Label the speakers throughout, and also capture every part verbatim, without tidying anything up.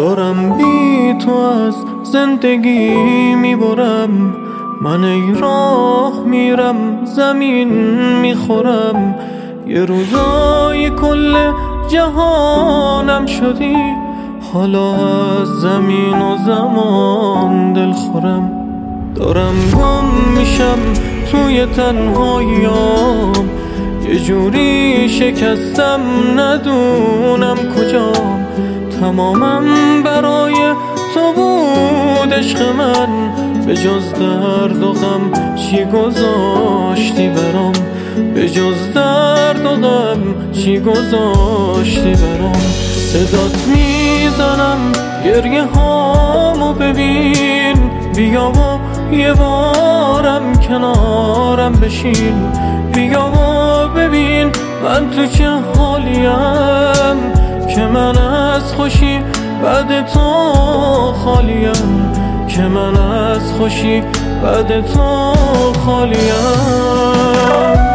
Speaker 1: دارم بی تو از زندگی میبرم، من ای راه میرم زمین میخورم. یه روزای کل جهانم شدی، حالا از زمین و زمان دل خورم. دارم گم میشم توی تنهاییام، یه جوری شکستم ندونم کجام. تمامم برای تو بود عشق من، به جز درد و غم چی گذاشتی برام؟ به جز درد و غم چی گذاشتی برام؟ صدات میزنم گریه هامو ببین، بیا و یه بارم کنارم بشین. بیا و ببین من تو چه حالیم، که من از خوشی بعد تو خالیم، که من از خوشی بعد تو خالیم.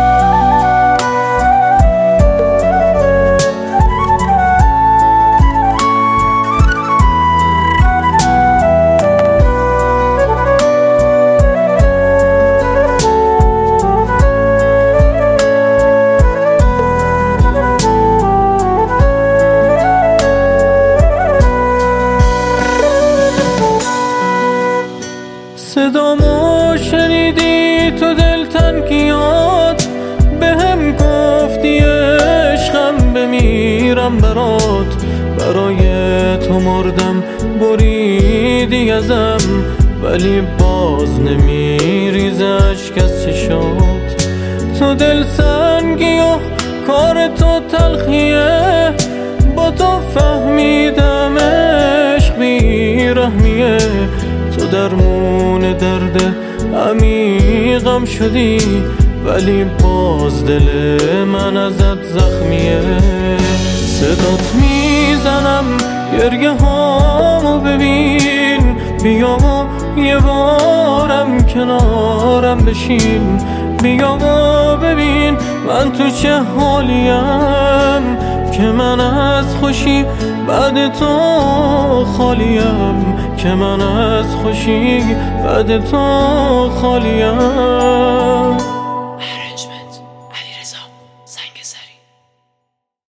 Speaker 1: صدامو شنیدی تو دلتنگیات، بهم گفتی عشقم بمیرم برات. برای تو مردم بریدی ازم، ولی باز نمیریزه اشک از چشات. تو دل سنگی و کار تو تلخیه، با تو فهمیدم عشق بیرحمیه. تو درمون درد عمیقم شدی، ولی باز دل من ازت زخمیه. صدات میزنم گریه هامو ببین، بیا و یه بارم کنارم بشین. بیا و ببین من تو چه حالیم، که من از خوشی بعد تو خالیم، که من از خوشی بعد تو خالیم.